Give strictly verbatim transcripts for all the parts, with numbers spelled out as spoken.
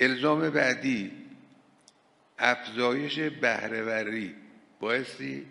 الزام بعدی افزایش بهره‌وری. بایستی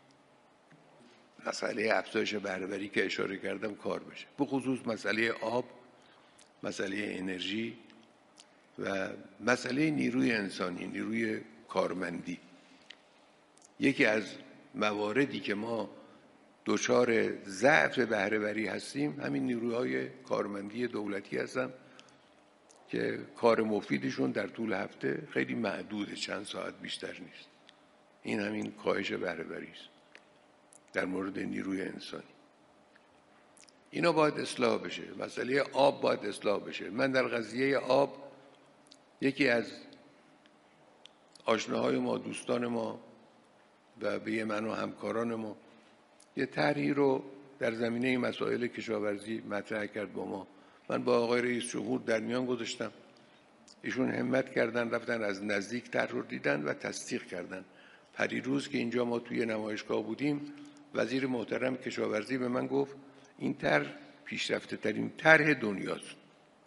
مسئله افزایش بهره‌وری که اشاره کردم کار بشه، به خصوص مسئله آب، مسئله انرژی و مسئله نیروی انسانی، نیروی کارمندی. یکی از مواردی که ما دچار ضعف بهره‌وری هستیم همین نیروهای کارمندی دولتی هستن که کار مفیدشون در طول هفته خیلی محدوده، چند ساعت بیشتر نیست. این همین کاهش بهره‌وری است در مورد نیروی انسانی. اینا باید اصلاح بشه. مسئله آب باید اصلاح بشه. من در قضیه آب یکی از آشناهای ما، دوستان ما و به من و همکاران ما یه طرحی رو در زمینه مسائل کشاورزی مطرح کرد با ما. من با آقای رئیس جمهور در میان گذاشتم، ایشون همت کردن رفتن از نزدیک طرح رو دیدن و تصدیق کردن. پریروز که اینجا ما توی نمایشگاه بودیم، وزیر محترم کشاورزی به من گفت این طرح پیشرفته ترین طرح دنیاست.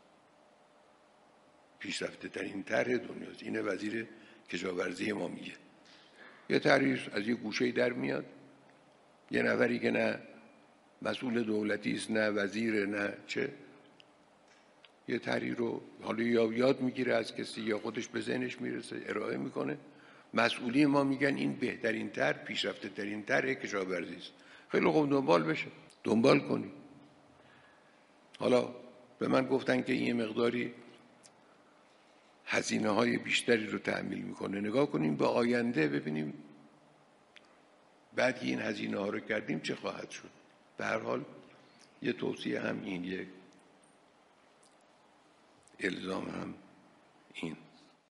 پیشرفته ترین طرح دنیاست. این وزیر کشاورزی ما میگه. یه طرحی از یه گوشه‌ای در میاد، یه نفری که نه مسئول دولتی است، نه وزیر، نه چه، یه طرحی رو حالا یا یاد میگیره از کسی یا خودش به ذهنش میرسه ارائه میکنه. مسئولی ما میگن این بهترین طرح، پیشرفته ترین طرح کشاورزی است. خیلی خوب، دنبال بشه، دنبال کنی. حالا به من گفتن که این مقداری هزینه های بیشتری رو تحمیل میکنه. نگاه کنیم به آینده ببینیم بعد که این هزینه ها رو کردیم چه خواهد شد. به هر حال یه توصیه هم این، یک الزام هم